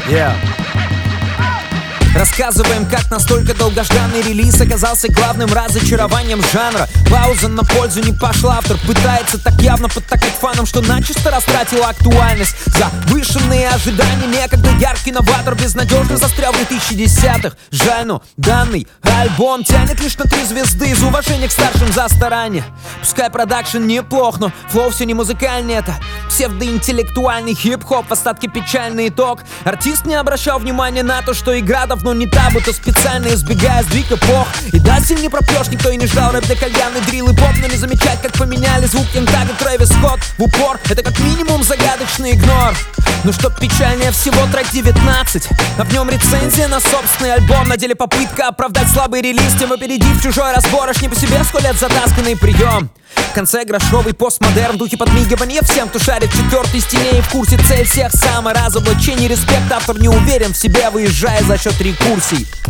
Yeah. Рассказываем, как настолько долгожданный релиз оказался главным разочарованием жанра. Пауза на пользу не пошла, автор пытается так явно подтакать фанам, что начисто растратила актуальность. Завышенные ожидания, некогда яркий новатор безнадежно застрял в 2010-х. Жаль, но данный альбом тянет лишь на 3 звезды из уважения к старшим за старание. Пускай продакшн неплох, но флоу все не музыкальный, это псевдоинтеллектуальный хип-хоп, в остатке печальный итог. Артист не обращал внимания на то, что игра давно не та, будто специально избегая сдвиг эпох. И да, сильно не пропьешь, никто и не ждал рэп для кальянный дрил и поп, но не замечать, как поменяли звук Янтага, Трэвис Скотт в упор. Это как минимум загадочный игнор. Ну что печальнее всего, трек 19, а в нем рецензия на собственный альбом. На деле попытка оправдать слабый релиз, тем опередив чужой разбор. Аж не по себе сколят затасканный прием. В конце грошовый постмодерн, духе подмигивания всем, кто шарит в 4-й стене и в курсе цель всех саморазоблачений. Респект, автор не уверен в себе, выезжая за счет рекурсий.